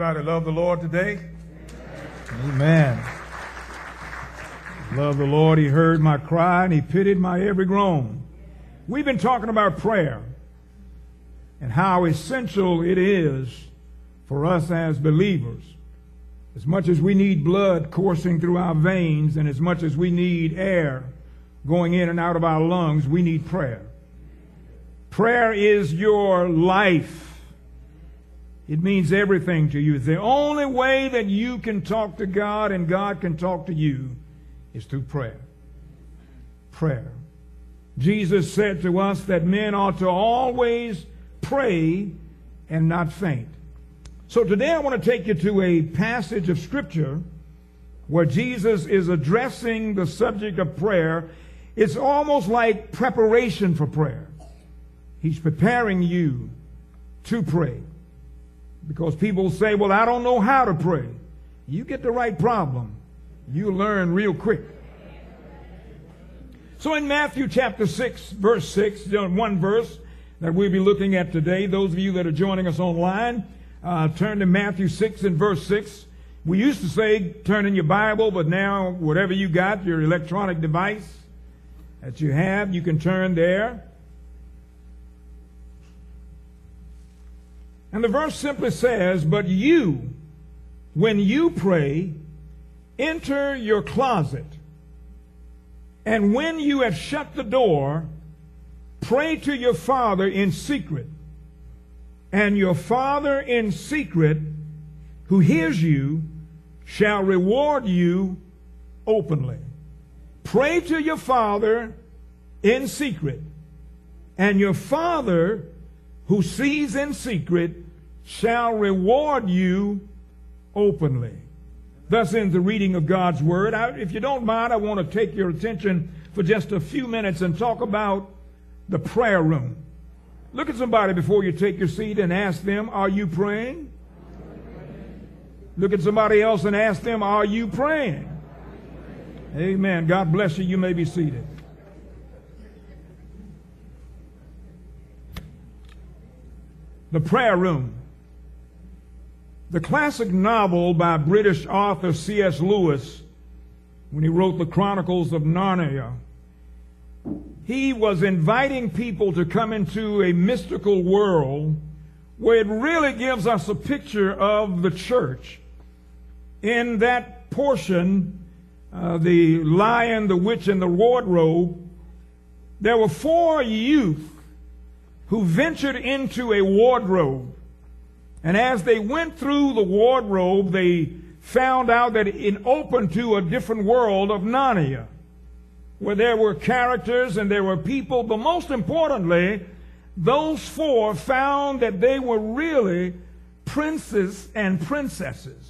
Anybody love the Lord today? Amen. Love the Lord. He heard my cry and He pitied my every groan. We've been talking about prayer and how essential it is for us as believers. As much as we need blood coursing through our veins and as much as we need air going in and out of our lungs, we need prayer. Prayer is your life. It means everything to you. The only way that you can talk to God and God can talk to you is through prayer. Prayer. Jesus said to us that men ought to always pray and not faint. So today I want to take you to a passage of Scripture where Jesus is addressing the subject of prayer. It's almost like preparation for prayer. He's preparing you to pray. Because people say, well, I don't know how to pray. You get the right problem, you learn real quick. So in Matthew chapter 6, verse 6, one verse that we'll be looking at today, those of you that are joining us online, turn to Matthew 6 and verse 6. We used to say, turn in your Bible, but now whatever you got, your electronic device that you have, you can turn there. And the verse simply says, but you, when you pray, enter your closet, and when you have shut the door, pray to your Father in secret. And your Father in secret, who hears you, shall reward you openly. Pray to your Father in secret, and your Father who sees in secret shall reward you openly. Thus ends the reading of God's Word. If you don't mind, I want to take your attention for just a few minutes and talk about the prayer room. Look at somebody before you take your seat and ask them, are you praying? Look at somebody else and ask them, are you praying? Amen. God bless you. You may be seated. The prayer room. The classic novel by British author C.S. Lewis, when he wrote the Chronicles of Narnia, he was inviting people to come into a mystical world where it really gives us a picture of the church. In that portion, the Lion, the Witch, and the Wardrobe, there were 4 youth who ventured into a wardrobe. And as they went through the wardrobe, they found out that it opened to a different world of Narnia, where there were characters and there were people, but most importantly, those 4 found that they were really princes and princesses.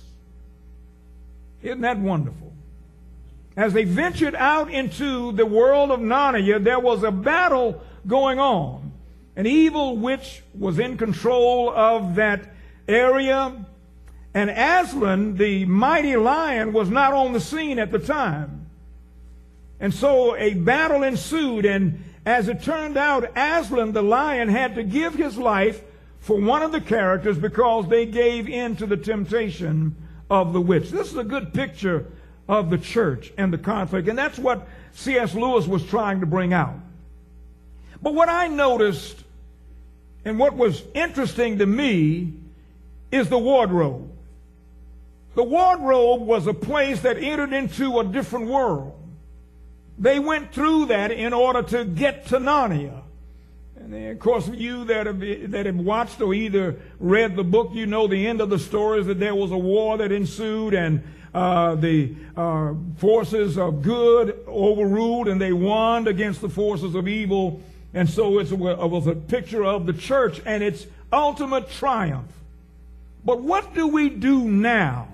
Isn't that wonderful? As they ventured out into the world of Narnia, there was a battle going on. An evil witch was in control of that area, and Aslan, the mighty lion, was not on the scene at the time. And so a battle ensued, and as it turned out, Aslan, the lion, had to give his life for one of the characters because they gave in to the temptation of the witch. This is a good picture of the church and the conflict, and that's what C.S. Lewis was trying to bring out. But what I noticed and what was interesting to me is the wardrobe. The wardrobe was a place that entered into a different world. They went through that in order to get to Narnia. And then, of course, you that have watched or either read the book, you know the end of the story is that there was a war that ensued, and the forces of good overruled, and they won against the forces of evil. And so it was a picture of the church and its ultimate triumph. But what do we do now?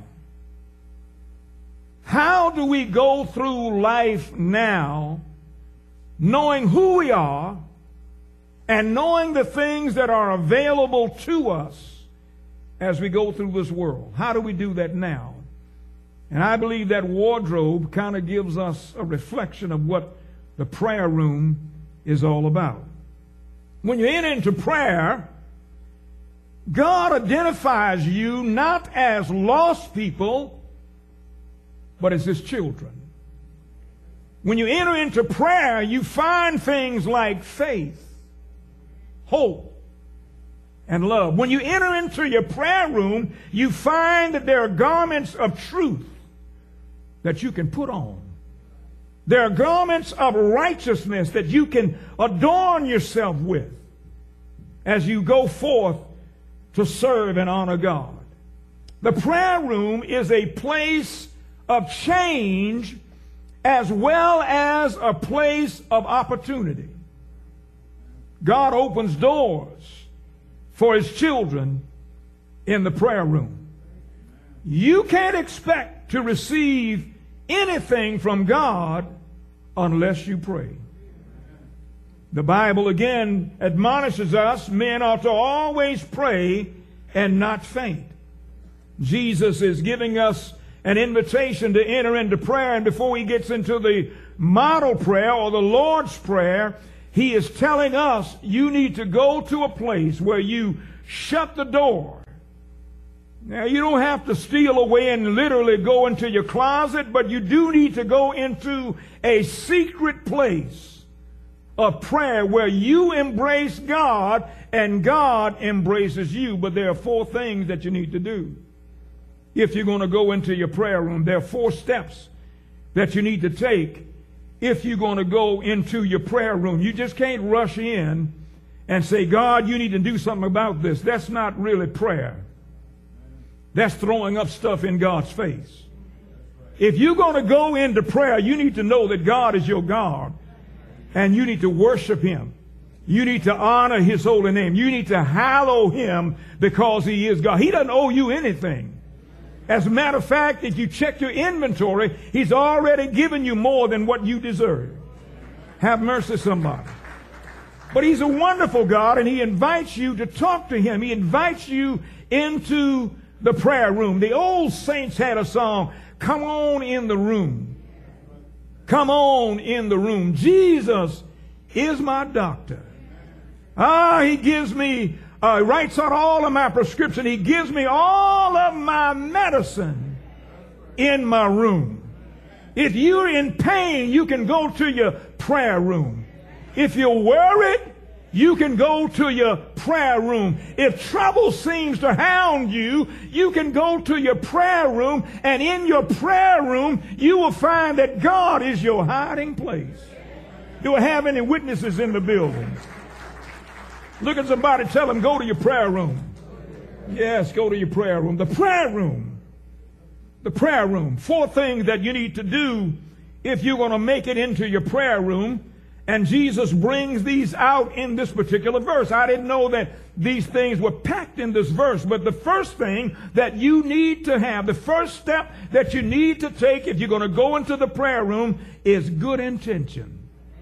How do we go through life now knowing who we are and knowing the things that are available to us as we go through this world? How do we do that now? And I believe that wardrobe kind of gives us a reflection of what the prayer room is all about. When you enter into prayer, God identifies you not as lost people, but as his children. When you enter into prayer, you find things like faith, hope, and love. When you enter into your prayer room, you find that there are garments of truth that you can put on. There are garments of righteousness that you can adorn yourself with as you go forth to serve and honor God. The prayer room is a place of change as well as a place of opportunity. God opens doors for his children in the prayer room. You can't expect to receive anything from God unless you pray. The Bible again admonishes us, men ought to always pray and not faint. Jesus is giving us an invitation to enter into prayer, and before he gets into the model prayer or the Lord's Prayer, he is telling us you need to go to a place where you shut the door. Now, you don't have to steal away and literally go into your closet, but you do need to go into a secret place of prayer where you embrace God and God embraces you. But there are 4 things that you need to do. If you're going to go into your prayer room, there are 4 steps that you need to take if you're going to go into your prayer room. You just can't rush in and say, God, you need to do something about this. That's not really prayer. That's throwing up stuff in God's face. If you're going to go into prayer, you need to know that God is your God, and you need to worship him. You need to honor his holy name. You need to hallow him because he is God. He doesn't owe you anything. As a matter of fact, if you check your inventory, he's already given you more than what you deserve. Have mercy, somebody. But he's a wonderful God, and he invites you to talk to him. He invites you into the prayer room. The old saints had a song, come on in the room. Come on in the room. Jesus is my doctor. He gives me writes out all of my prescription. He gives me all of my medicine in my room. If you're in pain, you can go to your prayer room. If you're worried, you can go to your prayer room. If trouble seems to hound you, you can go to your prayer room, and in your prayer room, you will find that God is your hiding place. Do I have any witnesses in the building? Look at somebody, tell them, go to your prayer room. Yes, go to your prayer room. The prayer room. The prayer room. 4 things that you need to do if you're going to make it into your prayer room. And Jesus brings these out in this particular verse. I didn't know that these things were packed in this verse. But the first thing that you need to have, the first step that you need to take if you're going to go into the prayer room is good intention.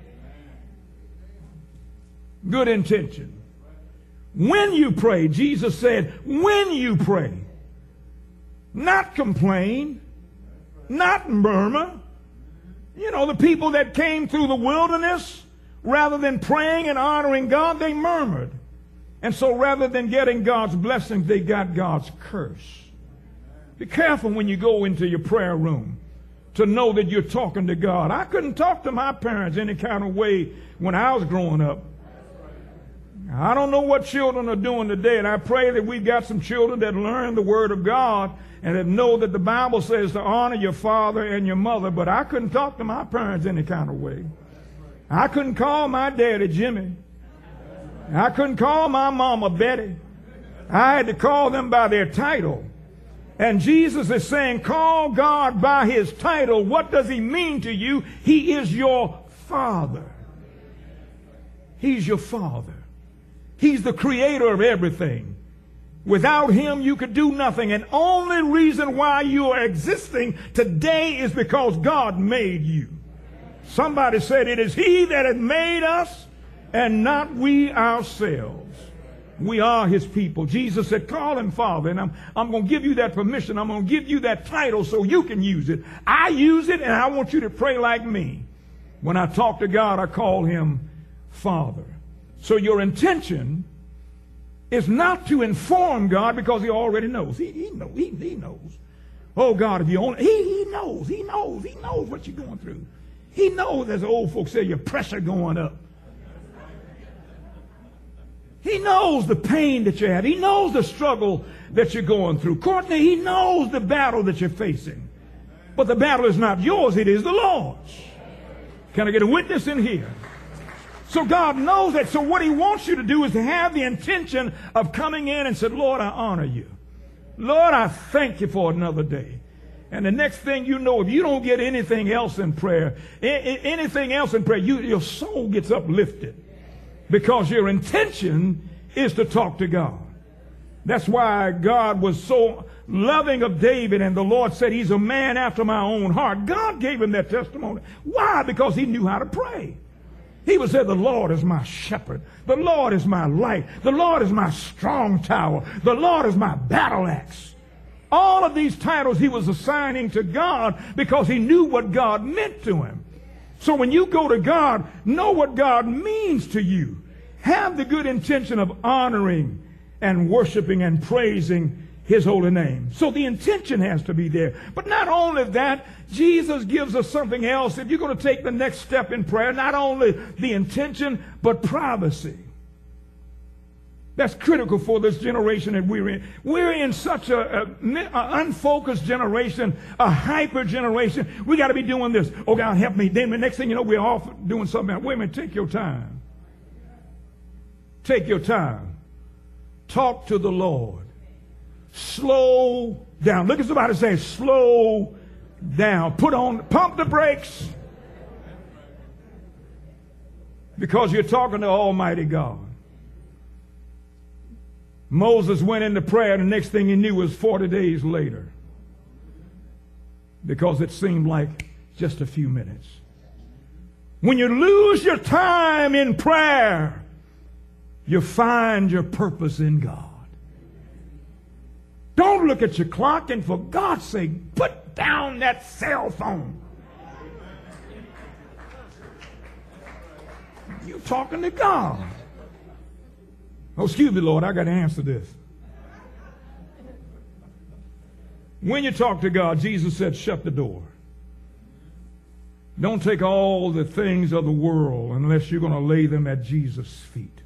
Good intention. When you pray, Jesus said, when you pray, not complain, not murmur. You know, the people that came through the wilderness, rather than praying and honoring God, they murmured. And so rather than getting God's blessings, they got God's curse. Be careful when you go into your prayer room to know that you're talking to God. I couldn't talk to my parents any kind of way when I was growing up. I don't know what children are doing today, and I pray that we've got some children that learn the Word of God and that know that the Bible says to honor your father and your mother, but I couldn't talk to my parents any kind of way. I couldn't call my daddy Jimmy. I couldn't call my mama Betty. I had to call them by their title. And Jesus is saying, call God by his title. What does he mean to you? He is your Father. He's your Father. He's the creator of everything. Without him, you could do nothing. And only reason why you are existing today is because God made you. Somebody said it is he that has made us and not we ourselves. We are his people. Jesus said, call him Father. And I'm going to give you that permission. I'm going to give you that title so you can use it. I use it, and I want you to pray like me. When I talk to God, I call him Father. So your intention is not to inform God, because he already knows. He knows. Oh, God, if you only, he knows what you're going through. He knows, as the old folks say, your pressure going up. He knows the pain that you have. He knows the struggle that you're going through. Courtney, he knows the battle that you're facing. But the battle is not yours, it is the Lord's. Can I get a witness in here? So God knows that. So what he wants you to do is to have the intention of coming in and say, Lord, I honor you. Lord, I thank you for another day. And the next thing you know, if you don't get anything else in prayer, your soul gets uplifted. Because your intention is to talk to God. That's why God was so loving of David, and the Lord said he's a man after my own heart. God gave him that testimony. Why? Because he knew how to pray. He would say, the Lord is my shepherd. The Lord is my light. The Lord is my strong tower. The Lord is my battle axe. All of these titles he was assigning to God because he knew what God meant to him. So when you go to God, know what God means to you. Have the good intention of honoring and worshiping and praising his holy name. So the intention has to be there. But not only that, Jesus gives us something else. If you're going to take the next step in prayer, not only the intention, but privacy. That's critical for this generation that we're in. We're in such an unfocused generation, a hyper generation. We got to be doing this. Oh, God, help me. Then the next thing you know, we're off doing something else. Wait a minute, take your time. Take your time. Talk to the Lord. Slow down. Look at somebody say, slow down. Pump the brakes. Because you're talking to Almighty God. Moses went into prayer, and the next thing he knew was 40 days later. Because it seemed like just a few minutes. When you lose your time in prayer, you find your purpose in God. Don't look at your clock, and for God's sake, put down that cell phone. You're talking to God. Oh, excuse me, Lord, I got to answer this. When you talk to God, Jesus said, shut the door. Don't take all the things of the world unless you're going to lay them at Jesus' feet.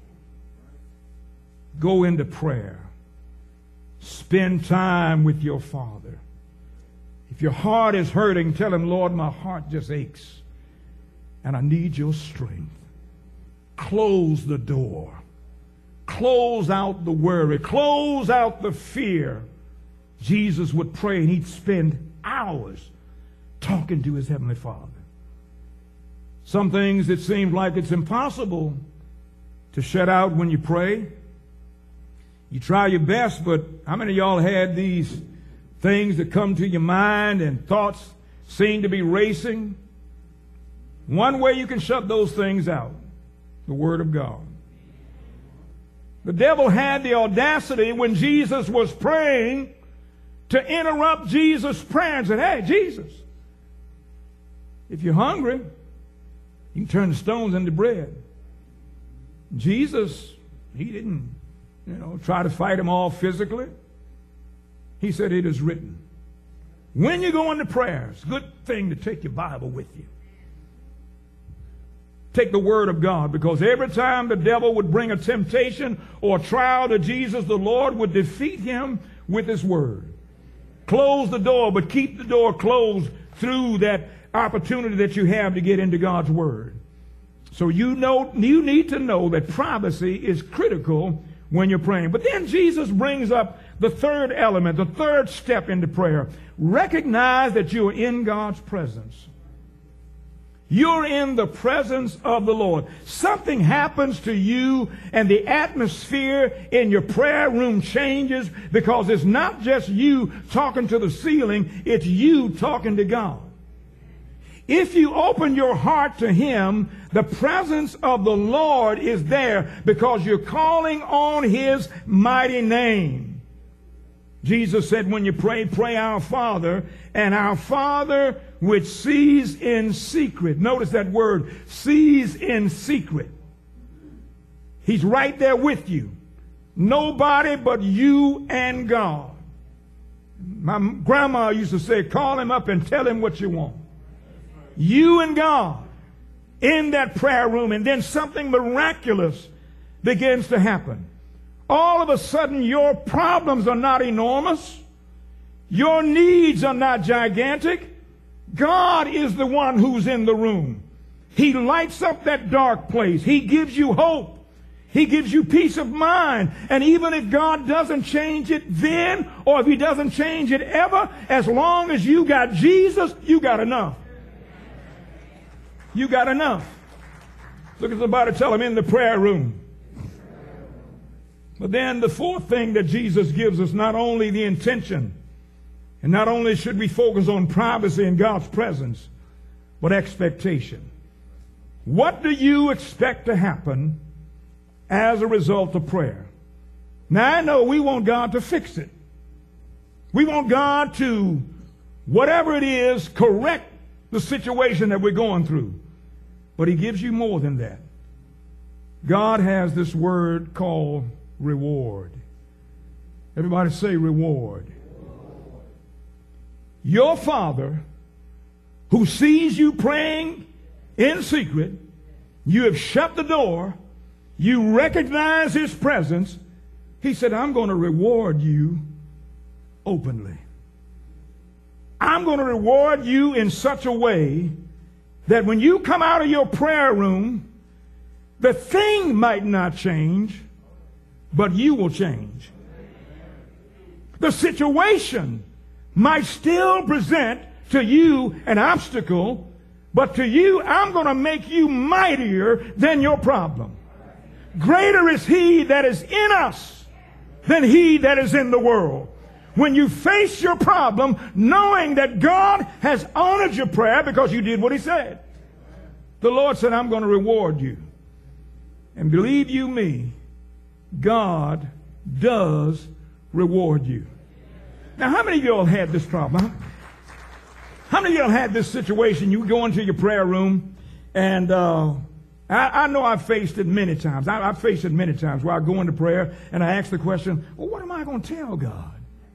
Go into prayer. Spend time with your Father. If your heart is hurting, tell him, Lord, my heart just aches, and I need your strength. Close the door. Close out the worry. Close out the fear. Jesus would pray, and he'd spend hours talking to his Heavenly Father. Some things it seems like it's impossible to shut out when you pray. You try your best, but how many of y'all had these things that come to your mind and thoughts seem to be racing? One way you can shut those things out, the Word of God. The devil had the audacity when Jesus was praying to interrupt Jesus' prayer and said, hey, Jesus, if you're hungry, you can turn the stones into bread. Jesus, he didn't, try to fight him all physically. He said, it is written. When you go into prayer, it's a good thing to take your Bible with you. Take the Word of God, because every time the devil would bring a temptation or a trial to Jesus, the Lord would defeat him with his Word. Close the door, but keep the door closed through that opportunity that you have to get into God's Word. So you need to know that privacy is critical when you're praying. But then Jesus brings up the third element, the third step into prayer. Recognize that you are in God's presence. You're in the presence of the Lord. Something happens to you, and the atmosphere in your prayer room changes, because it's not just you talking to the ceiling, it's you talking to God. If you open your heart to Him, the presence of the Lord is there, because you're calling on His mighty name. Jesus said, when you pray, pray our Father, and our Father which sees in secret. Notice that word, sees in secret. He's right there with you. Nobody but you and God. My grandma used to say, call him up and tell him what you want. You and God in that prayer room, and then something miraculous begins to happen. All of a sudden, your problems are not enormous. Your needs are not gigantic. God is the one who's in the room. He lights up that dark place. He gives you hope. He gives you peace of mind. And even if God doesn't change it then, or if he doesn't change it ever, as long as you got Jesus, you got enough. You got enough. Look at somebody, tell him, in the prayer room. But then the fourth thing that Jesus gives us, not only the intention, and not only should we focus on privacy in God's presence, but expectation. What do you expect to happen as a result of prayer? Now, I know we want God to fix it. We want God to, whatever it is, correct the situation that we're going through. But he gives you more than that. God has this word called reward. Everybody say reward. Your Father, who sees you praying in secret, you have shut the door, you recognize his presence. He said, I'm going to reward you openly. I'm going to reward you in such a way that when you come out of your prayer room, the thing might not change, but you will change. The situation might still present to you an obstacle, but to you, I'm going to make you mightier than your problem. Greater is he that is in us than he that is in the world. When you face your problem, knowing that God has honored your prayer because you did what he said. The Lord said, I'm going to reward you. And believe you me, God does reward you. Now, how many of y'all had this problem? How many of y'all had this situation? You go into your prayer room, and I know I've faced it many times. I've faced it many times where I go into prayer and I ask the question, well, what am I going to tell God?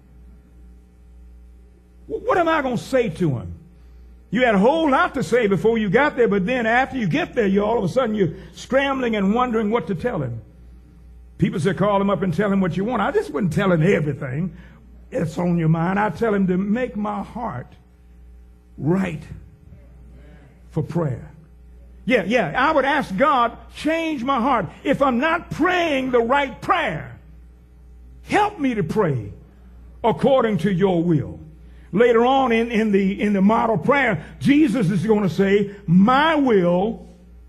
What am I going to say to him? You had a whole lot to say before you got there, but then after you get there, all of a sudden you're scrambling and wondering what to tell him. People say, call him up and tell him what you want. I just wouldn't tell him everything that's on your mind. I tell him to make my heart right for prayer. Yeah, I would ask God, change my heart. If I'm not praying the right prayer, help me to pray according to your will. Later on in the model prayer, Jesus is going to say, my will,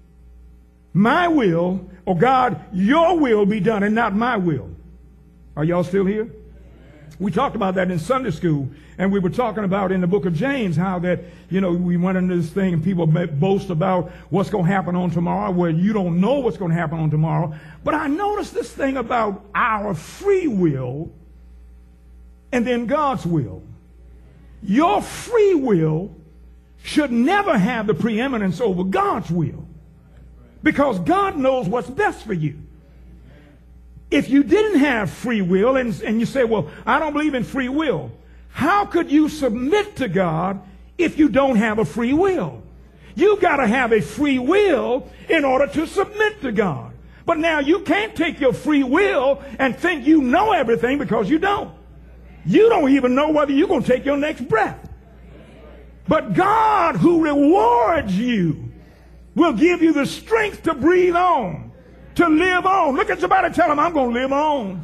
or God, your will be done and not my will. Are y'all still here? We talked about that in Sunday school, and we were talking about in the book of James how that, we went into this thing and people boast about what's going to happen on tomorrow, where you don't know what's going to happen on tomorrow. But I noticed this thing about our free will and then God's will. Your free will should never have the preeminence over God's will, because God knows what's best for you. If you didn't have free will and you say, well, I don't believe in free will, how could you submit to God if you don't have a free will? You've got to have a free will in order to submit to God. But now you can't take your free will and think you know everything, because you don't. You don't even know whether you're going to take your next breath. But God, who rewards you, will give you the strength to breathe on, to live on. Look at somebody, tell them, I'm going to live on.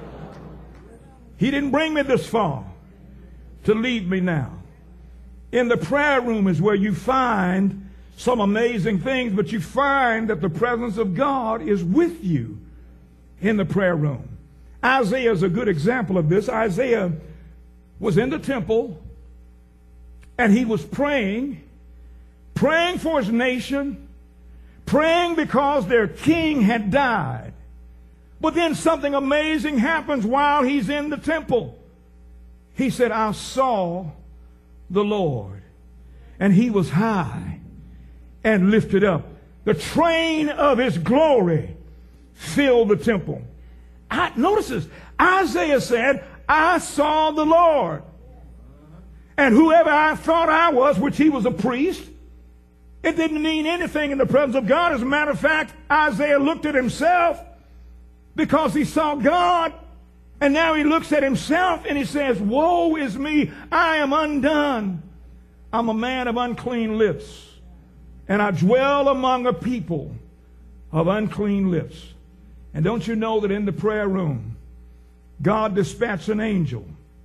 He didn't bring me this far to leave me now. In the prayer room is where you find some amazing things, but you find that the presence of God is with you in the prayer room. Isaiah is a good example of this. Isaiah was in the temple, and he was praying for his nation, praying because their king had died. But then something amazing happens while he's in the temple. He said, I saw the Lord, and he was high and lifted up. The train of his glory filled the temple. Notice this. Isaiah said, I saw the Lord. And whoever I thought I was, which he was a priest, it didn't mean anything in the presence of God. As a matter of fact, Isaiah looked at himself because he saw God. And now he looks at himself and he says, woe is me, I am undone. I'm a man of unclean lips, and I dwell among a people of unclean lips. And don't you know that in the prayer room, God dispatched an angel,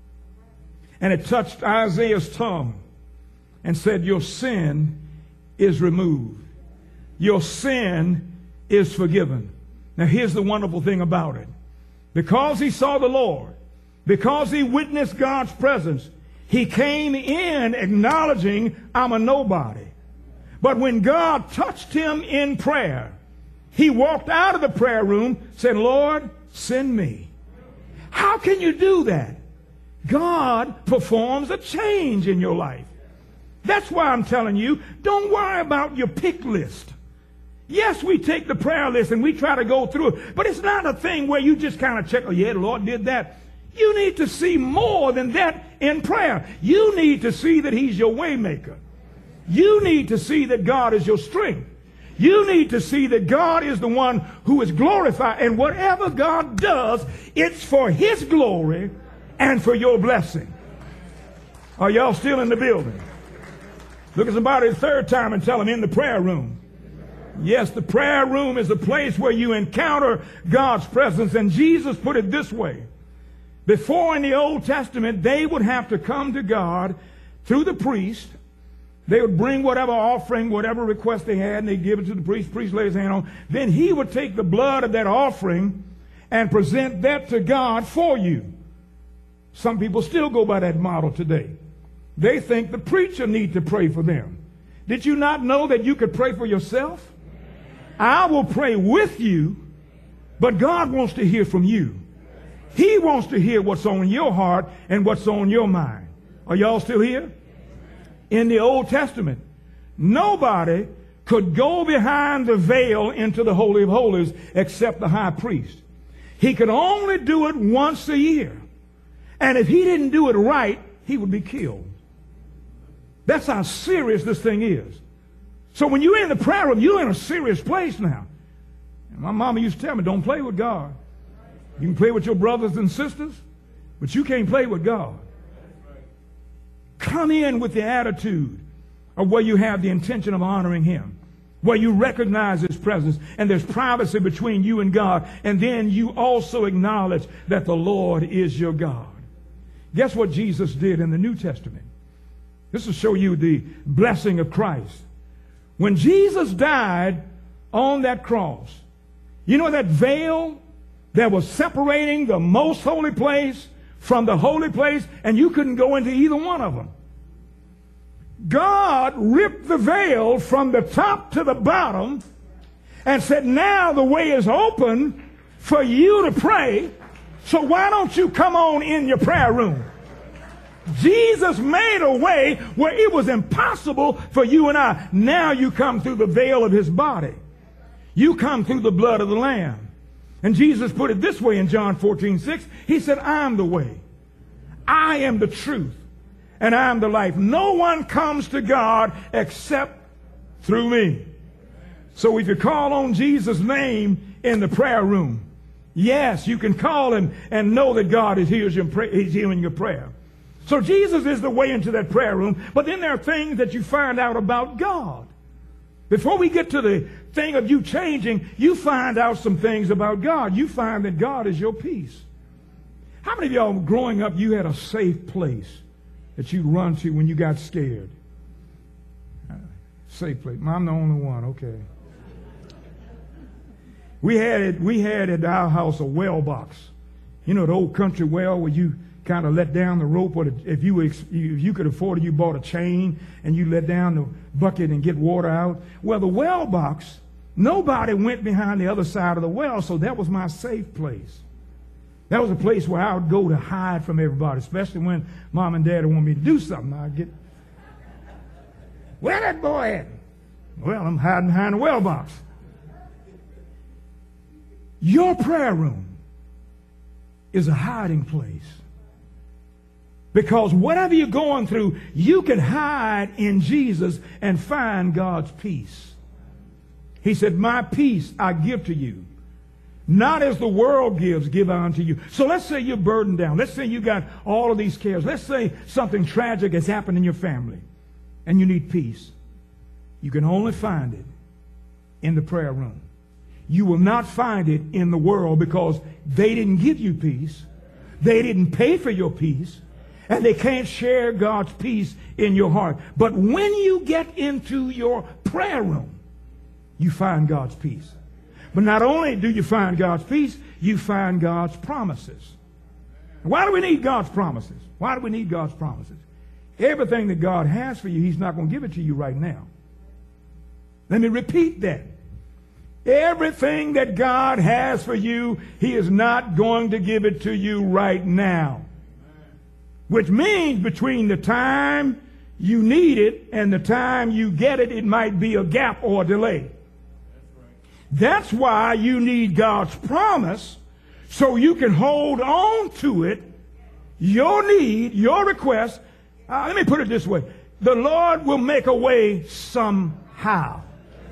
and it touched Isaiah's tongue and said, your sin is removed. Your sin is forgiven. Now here's the wonderful thing about it. Because he saw the Lord, because he witnessed God's presence, he came in acknowledging, I'm a nobody. But when God touched him in prayer, he walked out of the prayer room, said, Lord, send me. How can you do that? God performs a change in your life. That's why I'm telling you, don't worry about your pick list. Yes, we take the prayer list and we try to go through it, but it's not a thing where you just kind of check, oh yeah, the Lord did that. You need to see more than that in prayer. You need to see that he's your way maker. You need to see that God is your strength. You need to see that God is the one who is glorified. And whatever God does, it's for his glory and for your blessing. Are y'all still in the building? Look at somebody the third time and tell them, in the prayer room. Yes, the prayer room is a place where you encounter God's presence. And Jesus put it this way. Before in the Old Testament, they would have to come to God through the priest. They would bring whatever offering, whatever request they had, and they'd give it to the priest. The priest laid his hand on. Then he would take the blood of that offering and present that to God for you. Some people still go by that model today. They think the preacher needs to pray for them. Did you not know that you could pray for yourself? I will pray with you, but God wants to hear from you. He wants to hear what's on your heart and what's on your mind. Are y'all still here? In the Old Testament, nobody could go behind the veil into the Holy of Holies except the high priest. He could only do it once a year. And if he didn't do it right, he would be killed. That's how serious this thing is. So when you're in the prayer room, you're in a serious place now. And my mama used to tell me, don't play with God. You can play with your brothers and sisters, but you can't play with God. Come in with the attitude of where you have the intention of honoring him, where you recognize his presence, and there's privacy between you and God, and then you also acknowledge that the Lord is your God. Guess what Jesus did in the New Testament? This will show you the blessing of Christ. When Jesus died on that cross, you know that veil that was separating the most holy place from the holy place, and you couldn't go into either one of them. God ripped the veil from the top to the bottom and said, now the way is open for you to pray, so why don't you come on in your prayer room? Jesus made a way where it was impossible for you and I. Now you come through the veil of his body. You come through the blood of the Lamb. And Jesus put it this way in John 14:6. He said, I'm the way. I am the truth. And I am the life. No one comes to God except through me. So if you call on Jesus' name in the prayer room, yes, you can call him and know that God is hearing your prayer. So Jesus is the way into that prayer room. But then there are things that you find out about God. Before we get to the thing of you changing, you find out some things about God. You find that God is your peace. How many of y'all growing up, you had a safe place that you'd run to when you got scared? Safe place. I'm the only one. Okay. We had at our house a well box. You know, the old country well where you kind of let down the rope, or if you could afford it, you bought a chain and you let down the bucket and get water out. Well, the well box, nobody went behind the other side of the well, so that was my safe place. That was a place where I would go to hide from everybody, especially when mom and dad want me to do something. I'd get, where that boy at? Well, I'm hiding behind the well box. Your prayer room is a hiding place. Because whatever you're going through, you can hide in Jesus and find God's peace. He said, my peace I give to you. Not as the world gives, give I unto you. So let's say you're burdened down. Let's say you got all of these cares. Let's say something tragic has happened in your family and you need peace. You can only find it in the prayer room. You will not find it in the world because they didn't give you peace. They didn't pay for your peace. And they can't share God's peace in your heart. But when you get into your prayer room, you find God's peace. But not only do you find God's peace, you find God's promises. Why do we need God's promises? Why do we need God's promises? Everything that God has for you, He's not going to give it to you right now. Let me repeat that. Everything that God has for you, He is not going to give it to you right now. Which means between the time you need it and the time you get it, it might be a gap or a delay. That's why you need God's promise so you can hold on to it, your need, your request. Let me put it this way. The Lord will make a way somehow.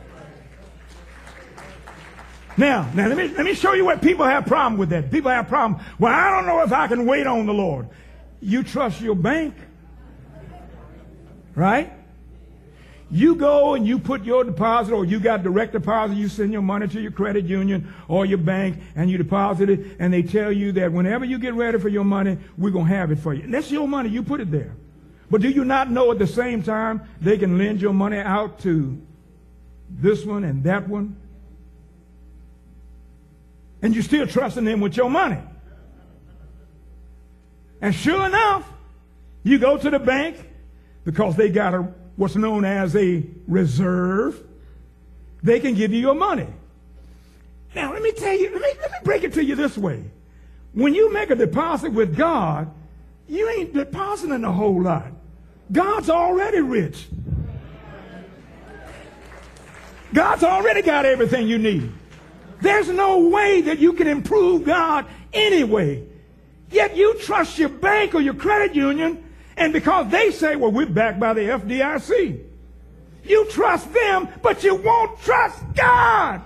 Now let me show you what people have problem with that. People have problem. Well, I don't know if I can wait on the Lord. You trust your bank, right? You go and you put your deposit, or you got direct deposit, you send your money to your credit union or your bank and you deposit it, and they tell you that whenever you get ready for your money, we're going to have it for you. And that's your money. You put it there. But do you not know at the same time they can lend your money out to this one and that one? And you're still trusting them with your money. And sure enough, you go to the bank because they got what's known as a reserve. They can give you your money. Now, let me tell you, let me break it to you this way. When you make a deposit with God, you ain't depositing a whole lot. God's already rich. God's already got everything you need. There's no way that you can improve God anyway. Yet you trust your bank or your credit union, and because they say, well, we're backed by the FDIC. You trust them, but you won't trust God.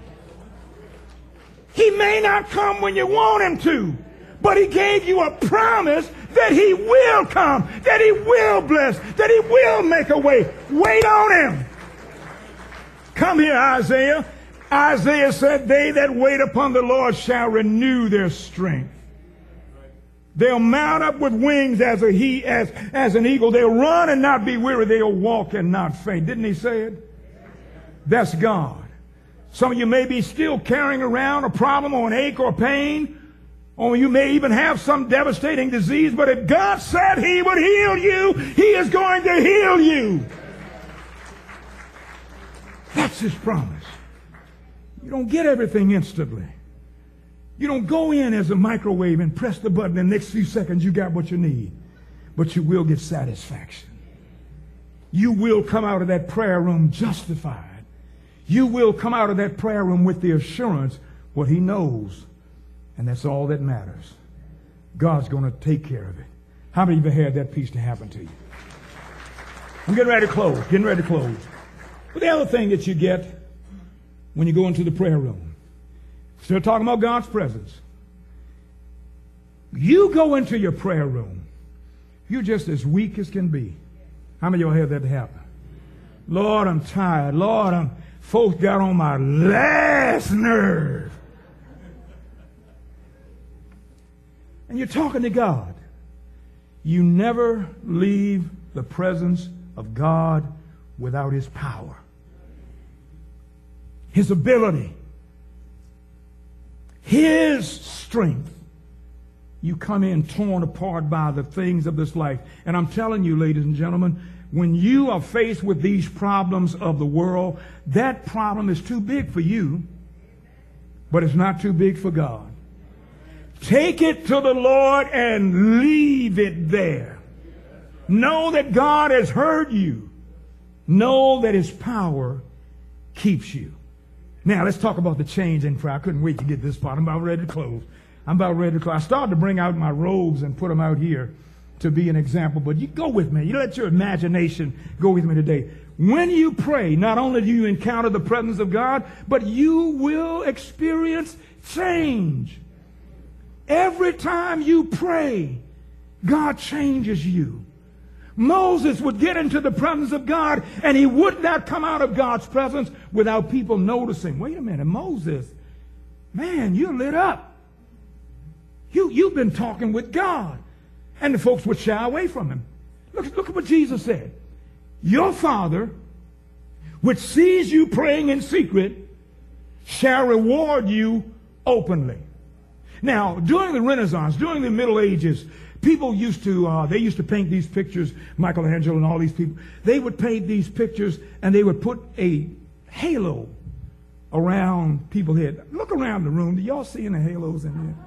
He may not come when you want Him to, but He gave you a promise that He will come, that He will bless, that He will make a way. Wait on Him. Come here, Isaiah. Isaiah said, they that wait upon the Lord shall renew their strength. They'll mount up with wings as an eagle. They'll run and not be weary. They'll walk and not faint. Didn't He say it? That's God. Some of you may be still carrying around a problem or an ache or pain, or you may even have some devastating disease, but if God said He would heal you, He is going to heal you. That's His promise. You don't get everything instantly. You don't go in as a microwave and press the button and the next few seconds you got what you need. But you will get satisfaction. You will come out of that prayer room justified. You will come out of that prayer room with the assurance what He knows. And that's all that matters. God's going to take care of it. How many of you had that peace to happen to you? I'm getting ready to close. But the other thing that you get when you go into the prayer room, still talking about God's presence. You go into your prayer room, you're just as weak as can be. How many of y'all had that happen? Lord, I'm tired. Lord, folks got on my last nerve. And you're talking to God. You never leave the presence of God without His power, His ability, His strength. You come in torn apart by the things of this life. And I'm telling you, ladies and gentlemen, when you are faced with these problems of the world, that problem is too big for you, but it's not too big for God. Take it to the Lord and leave it there. Know that God has heard you. Know that His power keeps you. Now, let's talk about the change in prayer. I couldn't wait to get this part. I'm about ready to close. I'm about ready to close. I started to bring out my robes and put them out here to be an example, but you go with me. You let your imagination go with me today. When you pray, not only do you encounter the presence of God, but you will experience change. Every time you pray, God changes you. Moses would get into the presence of God, and he would not come out of God's presence without people noticing. Wait a minute, Moses, man, you're lit up. You've been talking with God. And the folks would shy away from him. Look at what Jesus said. Your Father, which sees you praying in secret, shall reward you openly. Now, during the Renaissance, during the Middle Ages, people used to paint these pictures, Michelangelo and all these people. They would paint these pictures and they would put a halo around people's head. Look around the room. Do y'all see any halos in here?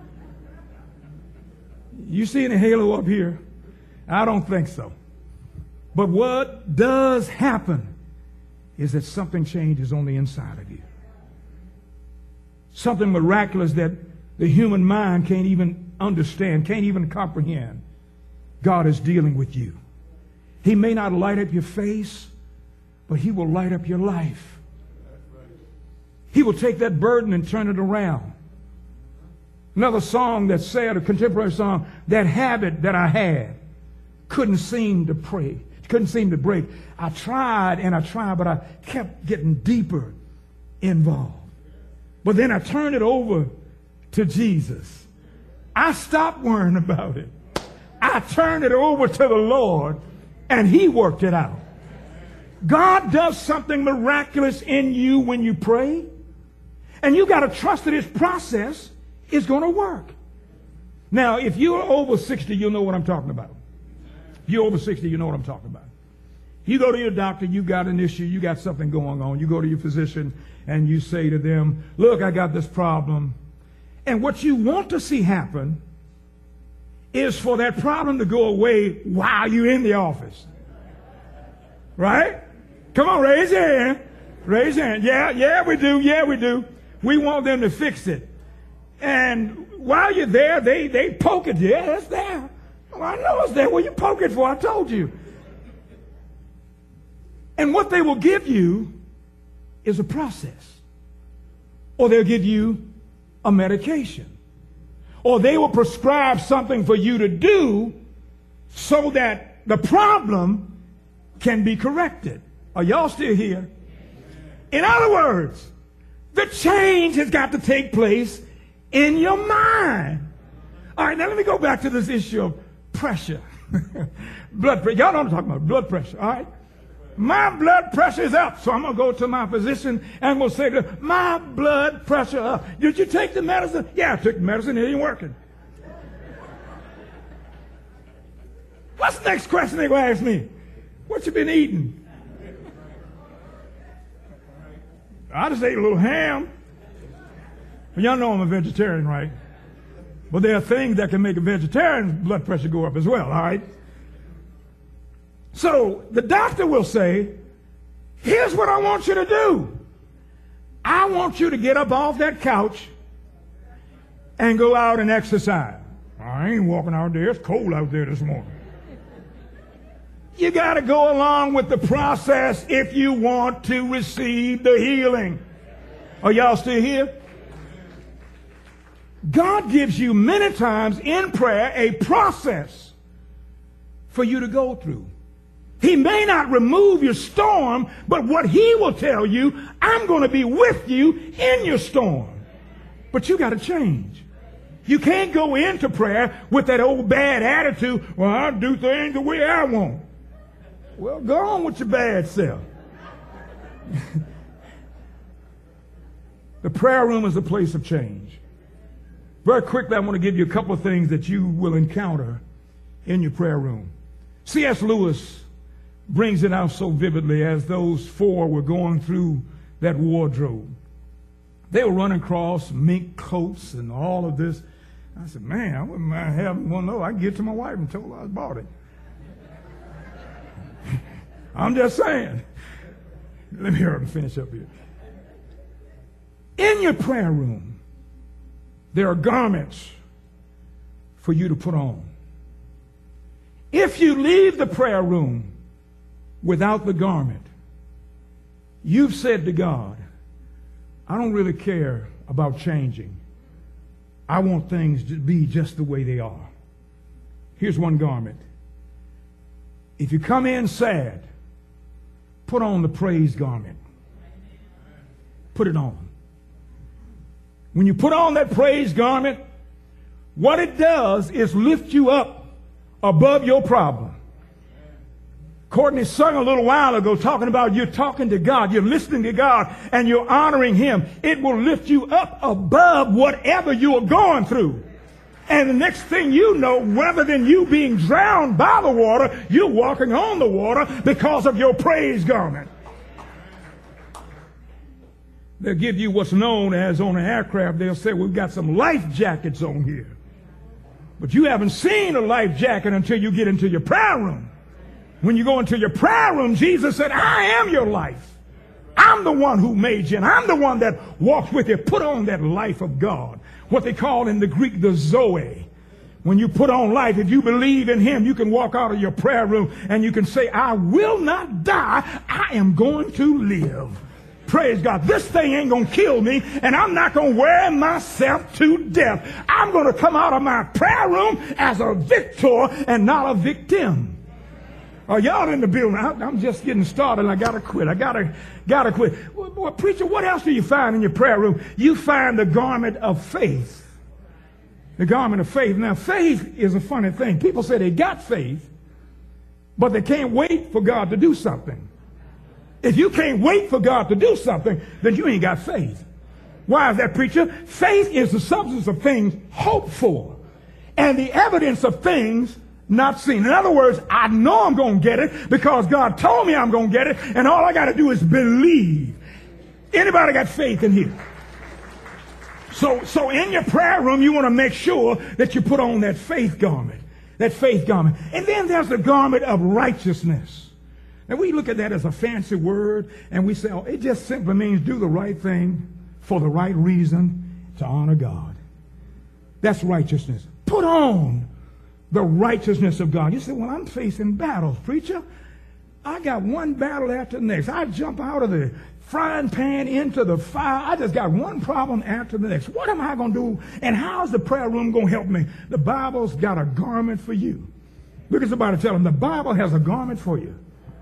You see any halo up here? I don't think so. But what does happen is that something changes on the inside of you. Something miraculous that the human mind can't even understand, can't even comprehend. God is dealing with you. He may not light up your face, but he will light up your life. He will take that burden and turn it around. Another song that said, a contemporary song, that habit that I had couldn't seem to break. I tried and I tried, but I kept getting deeper involved. But then I turned it over to Jesus. I stopped worrying about it. I turned it over to the Lord, and he worked it out. God does something miraculous in you when you pray, and you got to trust that his process is going to work. Now, if you're over 60, you'll know what I'm talking about. If you're over 60, you know what I'm talking about. You go to your doctor, you got an issue, you got something going on. You go to your physician and you say to them, look, I got this problem. And what you want to see happen is for that problem to go away while you're in the office. Right? Come on, raise your hand. Raise your hand. Yeah, we do. Yeah, we do. We want them to fix it. And while you're there, they poke at you. Yeah, it's there. Well, I know it's there. What you poke it for? I told you. And what they will give you is a process. Or they'll give you a medication. Or they will prescribe something for you to do so that the problem can be corrected. Are y'all still here? In other words, the change has got to take place in your mind. All right, now let me go back to this issue of pressure. Blood pressure. Y'all know what I'm talking about, blood pressure, all right? My blood pressure is up, so I'm going to go to my physician and we'll say to him, my blood pressure up. Did you take the medicine? Yeah, I took the medicine. It ain't working. What's the next question they're going to ask me? What you been eating? I just ate a little ham. But y'all know I'm a vegetarian, right? But there are things that can make a vegetarian's blood pressure go up as well, all right? So the doctor will say, here's what I want you to do. I want you to get up off that couch and go out and exercise. I ain't walking out there. It's cold out there this morning. You got to go along with the process if you want to receive the healing. Are y'all still here? God gives you many times in prayer a process for you to go through. He may not remove your storm, but what he will tell you, I'm going to be with you in your storm. But you got to change. You can't go into prayer with that old bad attitude, well, I'll do things the way I want. Well, go on with your bad self. The prayer room is a place of change. Very quickly, I want to give you a couple of things that you will encounter in your prayer room. C.S. Lewis brings it out so vividly as those four were going through that wardrobe. They were running across mink coats and all of this. I said, man, I wouldn't mind having one of those. I can get to my wife and tell her I bought it. I'm just saying. Let me hear him finish up here. In your prayer room, there are garments for you to put on. If you leave the prayer room without the garment, you've said to God, I don't really care about changing. I want things to be just the way they are. Here's one garment. If you come in sad, put on the praise garment. Put it on. When you put on that praise garment, what it does is lift you up above your problem. Courtney sung a little while ago talking about you're talking to God, you're listening to God, and you're honoring Him. It will lift you up above whatever you are going through. And the next thing you know, rather than you being drowned by the water, you're walking on the water because of your praise garment. They'll give you what's known as on an aircraft, they'll say, we've got some life jackets on here. But you haven't seen a life jacket until you get into your prayer room. When you go into your prayer room, Jesus said, I am your life. I'm the one who made you, and I'm the one that walks with you. Put on that life of God, what they call in the Greek the Zoe. When you put on life, if you believe in Him, you can walk out of your prayer room and you can say, I will not die. I am going to live. Praise God. This thing ain't going to kill me, and I'm not going to wear myself to death. I'm going to come out of my prayer room as a victor and not a victim. Are y'all in the building? I'm just getting started, and I got to quit. I gotta quit. Well, preacher, what else do you find in your prayer room? You find the garment of faith. The garment of faith. Now, faith is a funny thing. People say they got faith, but they can't wait for God to do something. If you can't wait for God to do something, then you ain't got faith. Why is that, preacher? Faith is the substance of things hoped for and the evidence of things not seen. In other words, I know I'm going to get it because God told me I'm going to get it, and all I got to do is believe. Anybody got faith in here? So in your prayer room, you want to make sure that you put on that faith garment. That faith garment. And then there's the garment of righteousness. And we look at that as a fancy word, and we say, oh, it just simply means do the right thing for the right reason to honor God. That's righteousness. Put on the righteousness of God. You say, well, I'm facing battles, preacher. I got one battle after the next. I jump out of the frying pan into the fire. I just got one problem after the next. What am I going to do? And how's the prayer room going to help me? The Bible's got a garment for you. Look at somebody, tell them the Bible has a garment for you.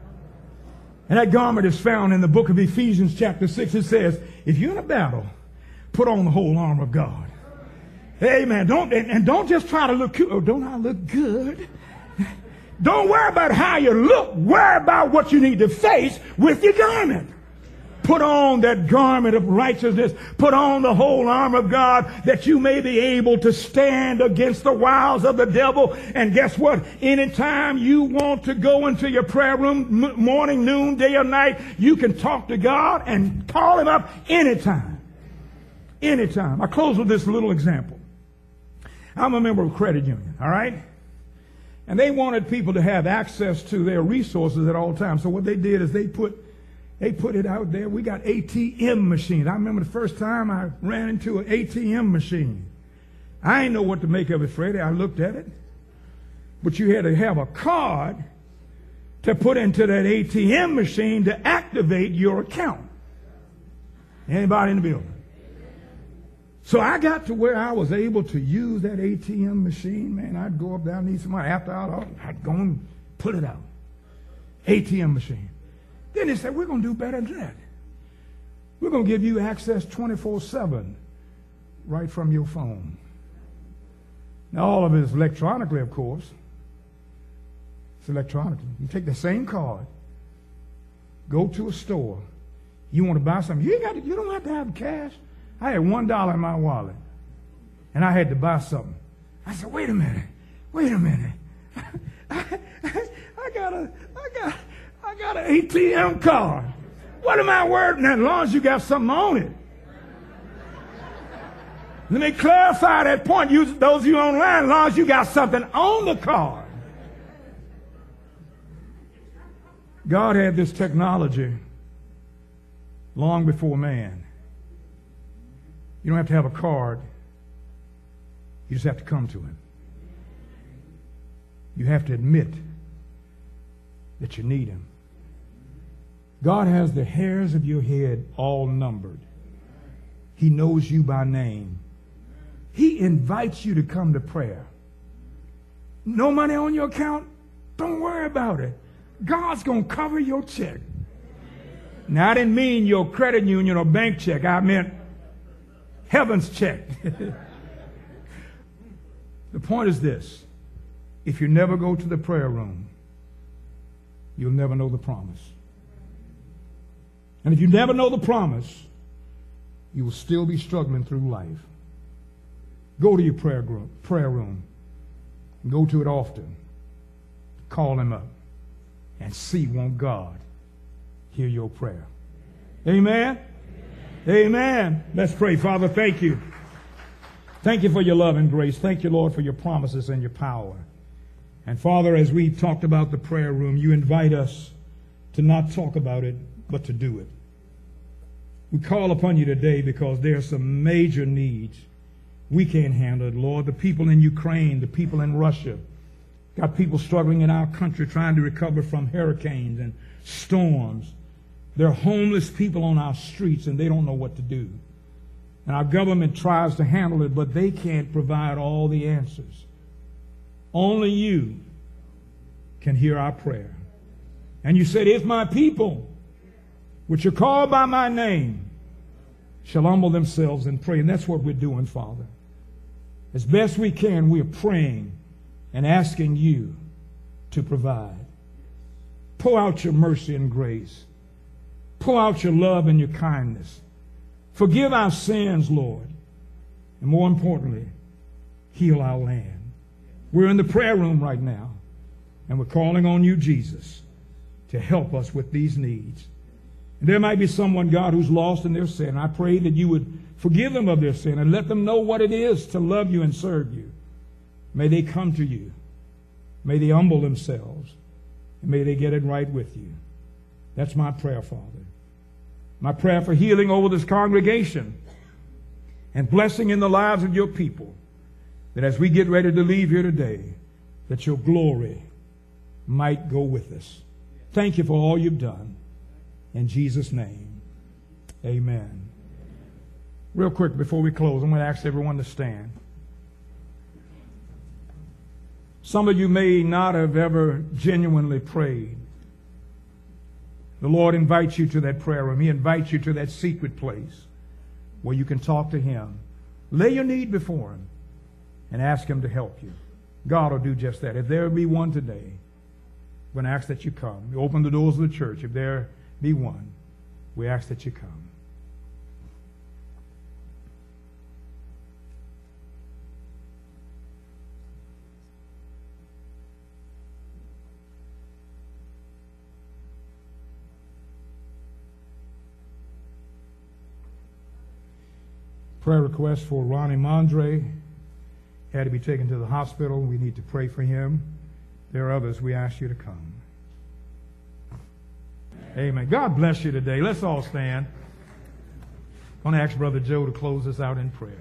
And that garment is found in the book of Ephesians chapter 6. It says, if you're in a battle, put on the whole armor of God. Amen. Don't just try to look cute. Oh, don't I look good? Don't worry about how you look. Worry about what you need to face with your garment. Put on that garment of righteousness. Put on the whole armor of God that you may be able to stand against the wiles of the devil. And guess what? Anytime you want to go into your prayer room, morning, noon, day or night, you can talk to God and call Him up anytime. Anytime. I close with this little example. I'm a member of a credit union, all right? And they wanted people to have access to their resources at all times. So what they did is they put it out there. We got ATM machines. I remember the first time I ran into an ATM machine. I didn't know what to make of it, Freddie. I looked at it. But you had to have a card to put into that ATM machine to activate your account. Anybody in the building? So I got to where I was able to use that ATM machine. Man, I'd go up there, I need some money. After I'd go and pull it out. ATM machine. Then they said, we're going to do better than that. We're going to give you access 24/7 right from your phone. Now, all of it is electronically, of course. It's electronically. You take the same card, go to a store. You want to buy something. You don't have to have cash. I had $1 in my wallet, and I had to buy something. I said, wait a minute. I got an ATM card. What am I worth now? As long as you got something on it. Let me clarify that point. Those of you online, as long as you got something on the card. God had this technology long before man. You don't have to have a card. You just have to come to Him. You have to admit that you need him. God has the hairs of your head all numbered. He knows you by name. He invites you to come to prayer. No money on your account? Don't worry about it. God's going to cover your check. Now, I didn't mean your credit union or bank check. I meant heaven's check. The point is this. If you never go to the prayer room, you'll never know the promise. And if you never know the promise, you will still be struggling through life. Go to your prayer room. Go to it often. Call him up and see, won't God hear your prayer? Amen? Amen. Let's pray. Father, thank you. Thank you for your love and grace. Thank you, Lord, for your promises and your power. And Father, as we talked about the prayer room, you invite us to not talk about it, but to do it. We call upon you today because there are some major needs. We can't handle it, Lord. The people in Ukraine, the people in Russia, got people struggling in our country trying to recover from hurricanes and storms. There are homeless people on our streets and they don't know what to do. And our government tries to handle it, but they can't provide all the answers. Only you can hear our prayer. And you said, if my people, which are called by my name, shall humble themselves and pray. And that's what we're doing, Father. As best we can, we're praying and asking you to provide. Pour out your mercy and grace. Pour out your love and your kindness. Forgive our sins, Lord. And more importantly, heal our land. We're in the prayer room right now, and we're calling on you, Jesus, to help us with these needs. And there might be someone, God, who's lost in their sin. I pray that you would forgive them of their sin and let them know what it is to love you and serve you. May they come to you. May they humble themselves. And may they get it right with you. That's my prayer, Father. My prayer for healing over this congregation and blessing in the lives of your people, that as we get ready to leave here today, that your glory might go with us. Thank you for all you've done. In Jesus' name, amen. Real quick before we close, I'm going to ask everyone to stand. Some of you may not have ever genuinely prayed. The Lord invites you to that prayer room. He invites you to that secret place where you can talk to him. Lay your need before him and ask him to help you. God will do just that. If there be one today, I'm going to ask that you come. You open the doors of the church. If there be one, we ask that you come. Prayer request for Ronnie Mondre. Had to be taken to the hospital. We need to pray for him. There are others. We ask you to come. Amen. God bless you today. Let's all stand. I'm going to ask Brother Joe to close us out in prayer.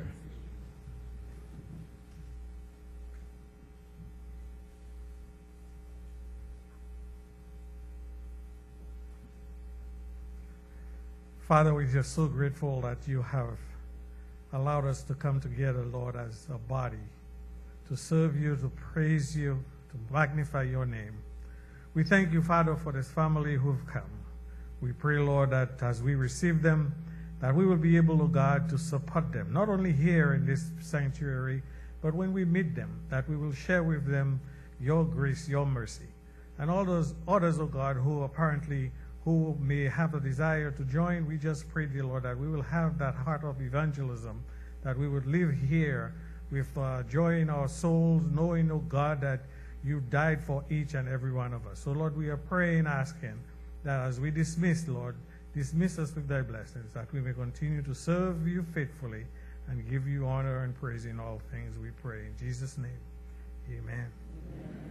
Father, we're just so grateful that you have allowed us to come together, Lord, as a body, to serve you, to praise you, to magnify your name. We thank you, Father, for this family who've come. We pray, Lord, that as we receive them, that we will be able, oh God, to support them, not only here in this sanctuary, but when we meet them, that we will share with them your grace, your mercy. And all those others, oh God, who may have a desire to join, we just pray, dear Lord, that we will have that heart of evangelism, that we would live here with joy in our souls, knowing, oh God, that you died for each and every one of us. So, Lord, we are praying, asking that as we dismiss, Lord, dismiss us with thy blessings, that we may continue to serve you faithfully and give you honor and praise in all things, we pray. In Jesus' name, amen.